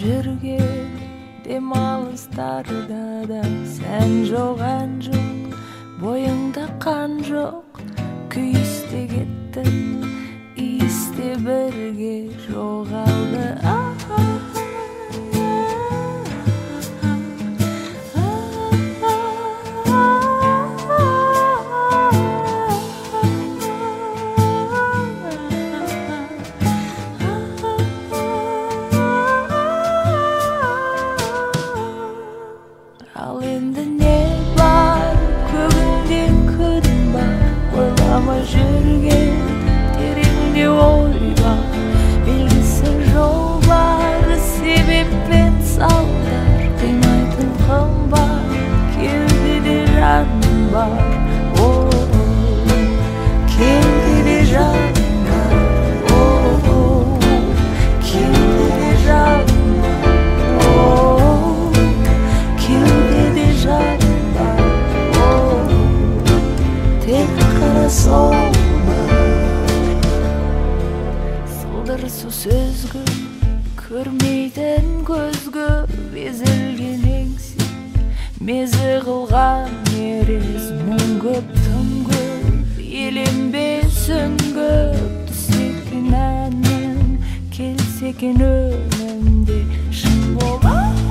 жүрген демалыстарда да сән жоқ, ән жоқ, бойыңда қан жоқ, күйісте кетті, иісте бірге жоғалды. Ал енді не бар, көгінде күн бар, ойламай жүрген тереңде ой бар, белгісі жол бар, себеп пен салдар, қимайтын қымбат, кеудеде жан бар, кеудеде жан бар, кеудеде жан сол сылдырсу сөзгі, көрмейтін көзгі, безілген еңсе, мезі қылған мерез, мұң көп, тым көп, еленбе сүңгіп, түсетін әннің келсе екен önümde шын бола.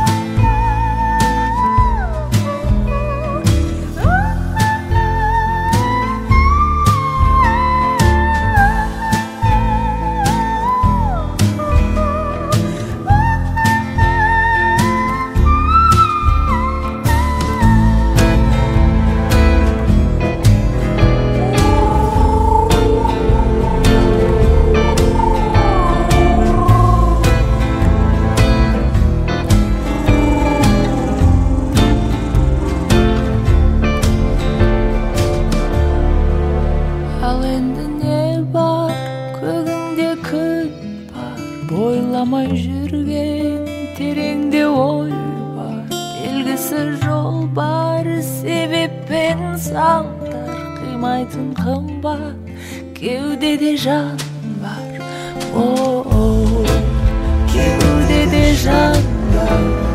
Бойламай жүрген тереңде ой бар, белгісі жол бар, себеп пен салдар, қимайтын қымбат, кеудеде жан бар, кеудеде жан бар.